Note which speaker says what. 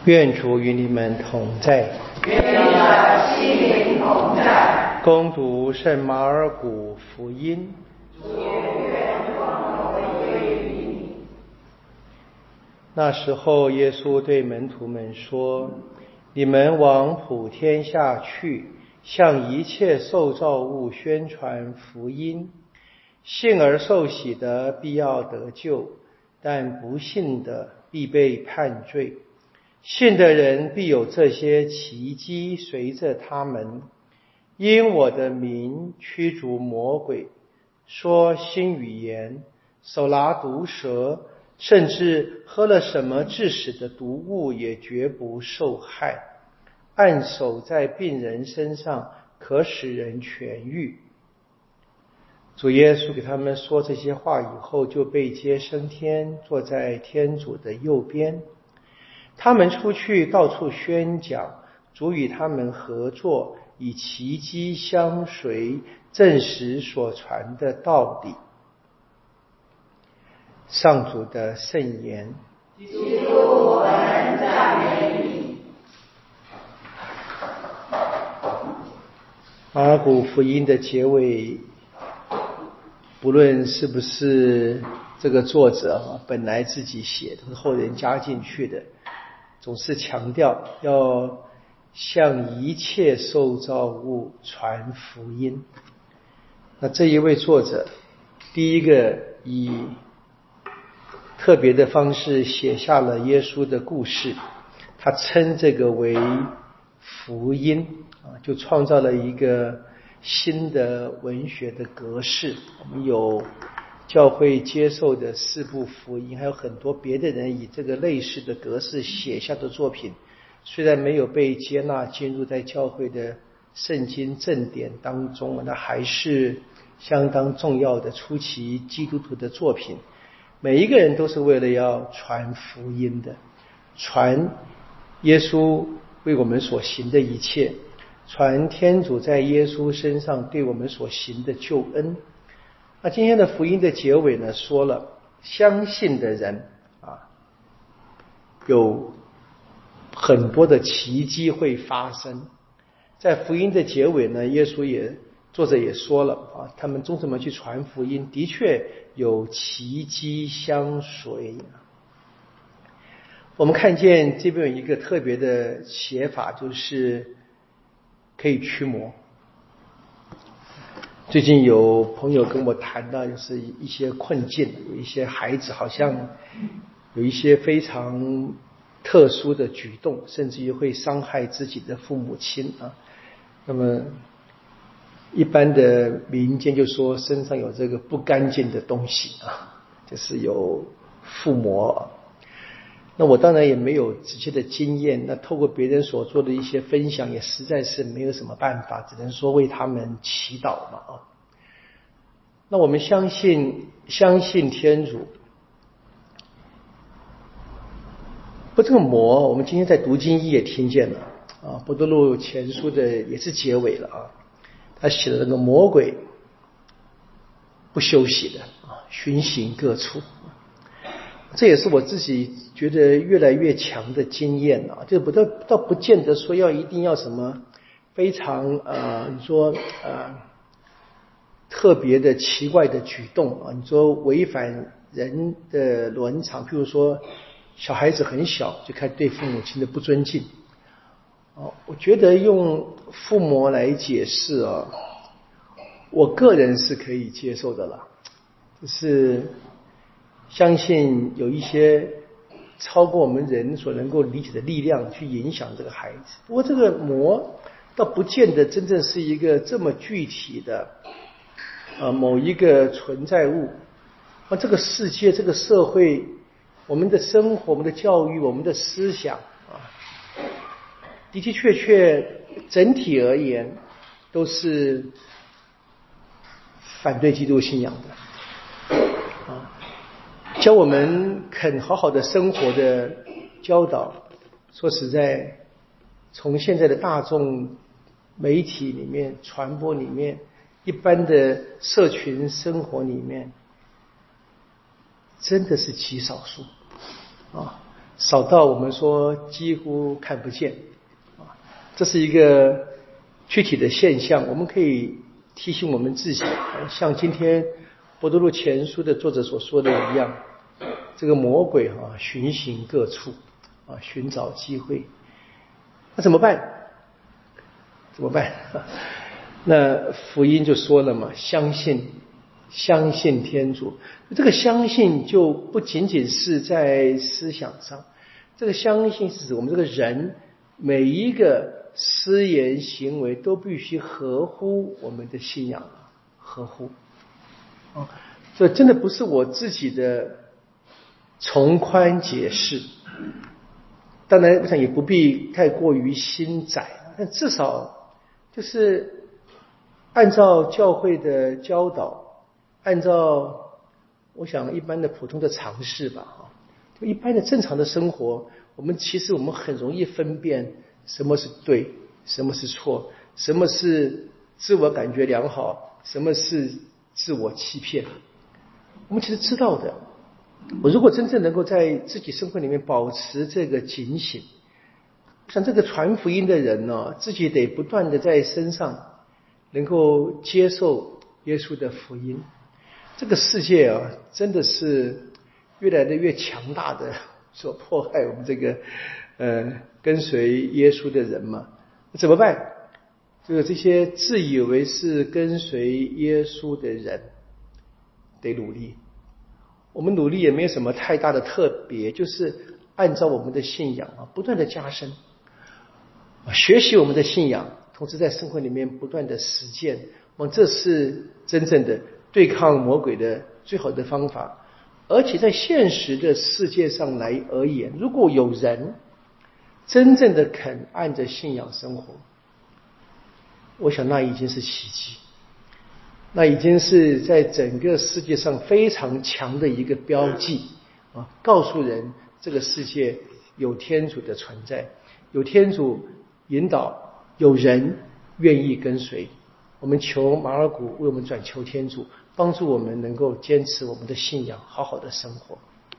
Speaker 1: 愿主与你们同在。
Speaker 2: 愿你的心灵同在。
Speaker 1: 恭读圣马尔谷福音。
Speaker 2: 主愿光荣归于你。
Speaker 1: 那时候，耶稣对门徒们说：“你们往普天下去，向一切受造物宣传福音。信而受洗的必要得救，但不信的必被判罪。信的人必有这些奇迹随着他们，因我的名驱逐魔鬼，说新语言，手拿毒蛇，甚至喝了什么致死的毒物也绝不受害。按手在病人身上，可使人痊愈。”主耶稣给他们说这些话以后，就被接升天，坐在天主的右边。他们出去到处宣讲，主与他们合作，以奇迹相随，证实所传的道理。上主的圣言。
Speaker 2: 基督，我们赞美你。
Speaker 1: 马尔谷福音的结尾，不论是不是这个作者本来自己写的，或是后人加进去的，总是强调要向一切受造物传福音。那这一位作者，第一个以特别的方式写下了耶稣的故事，他称这个为福音，就创造了一个新的文学的格式。我们有教会接受的4部福音，还有很多别的人以这个类似的格式写下的作品，虽然没有被接纳进入在教会的圣经正典当中，那还是相当重要的初期基督徒的作品。每一个人都是为了要传福音的，传耶稣为我们所行的一切，传天主在耶稣身上对我们所行的救恩。那今天的福音的结尾呢，说了相信的人有很多的奇迹会发生。在福音的结尾呢，作者也说了他们忠诚地去传福音，的确有奇迹相随。我们看见这边有一个特别的写法，就是可以驱魔。最近有朋友跟我谈到，就是一些困境，有一些孩子好像有一些非常特殊的举动，甚至于会伤害自己的父母亲那么一般的民间就说身上有这个不干净的东西就是有附魔。那我当然也没有直接的经验，那透过别人所做的一些分享，也实在是没有什么办法，只能说为他们祈祷嘛那我们相信天主。这个魔，我们今天在读经义也听见了伯多禄前书的也是结尾了他写的那个魔鬼不休息的巡行各处。这也是我自己觉得越来越强的经验就倒不见得说一定要什么非常你说特别的奇怪的举动你说违反人的伦常，譬如说小孩子很小就开始对父母亲的不尊敬我觉得用附魔来解释我个人是可以接受的啦，就是相信有一些超过我们人所能够理解的力量去影响这个孩子。不过这个魔倒不见得真正是一个这么具体的某一个存在物这个世界这个社会我们的生活我们的教育我们的思想的的确确整体而言都是反对基督信仰的教我们肯好好的生活的教导，说实在从现在的大众媒体里面传播里面一般的社群生活里面真的是极少数少到我们说几乎看不见啊，这是一个具体的现象。我们可以提醒我们自己，像今天伯多禄前书的作者所说的一样，这个魔鬼巡行各处啊，寻找机会。那怎么办？怎么办？那福音就说了嘛，相信天主。这个相信就不仅仅是在思想上，这个相信是指我们这个人每一个思言行为都必须合乎我们的信仰，合乎啊，所以真的不是我自己的从宽解释。当然我想也不必太过于心窄，但至少就是按照教会的教导，按照我想一般的普通的常识吧，就一般的正常的生活，其实我们很容易分辨什么是对，什么是错，什么是自我感觉良好，什么是自我欺骗，我们其实知道的。我如果真正能够在自己生活里面保持这个警醒，像这个传福音的人呢，自己得不断的在身上能够接受耶稣的福音。这个世界啊，真的是越来越强大的所迫害我们这个跟随耶稣的人嘛。怎么办？就是这些自以为是跟随耶稣的人得努力。我们努力也没有什么太大的特别，就是按照我们的信仰不断的加深，学习我们的信仰，同时在生活里面不断的实践，这是真正的对抗魔鬼的最好的方法。而且在现实的世界上来而言，如果有人真正的肯按着信仰生活，我想那已经是奇迹，那已经是在整个世界上非常强的一个标记啊，告诉人这个世界有天主的存在，有天主引导，有人愿意跟随。我们求马尔谷为我们转求天主，帮助我们能够坚持我们的信仰，好好的生活。